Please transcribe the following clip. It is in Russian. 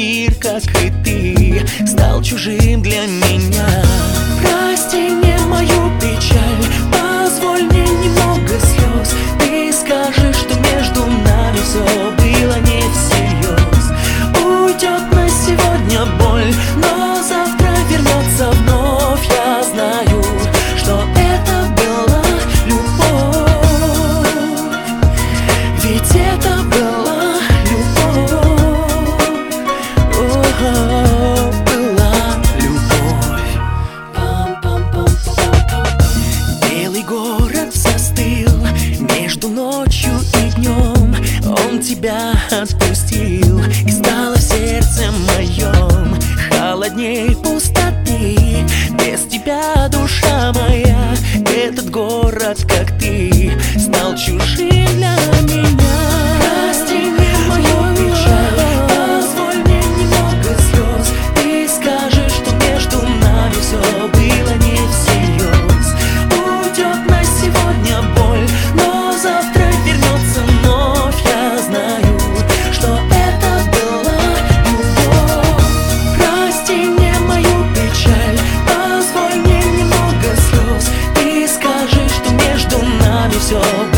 мир, как и ты, стал чужим для меня. Прости мне мою печаль, позволь мне немного слез. Ты скажешь, что между нами все было не всерьез. Уйдет на сегодня боль, но завтра вернется вновь. Я знаю, что это была любовь, ведь это была любовь. Была любовь. Белый город застыл между ночью и днем. Он тебя отпустил, и стало в сердце моем холодней пустоты. Без тебя, душа моя, этот город, как ты, стал чужим для меня. Прости мне мою печаль, позволь мне немного слез. Ты скажешь, что между нами все было не всерьез. Уйдет на сегодня боль, но завтра вернется вновь. Я знаю, что это была любовь. Прости мне мою печаль, позволь мне немного слез. Ты скажешь, что между нами все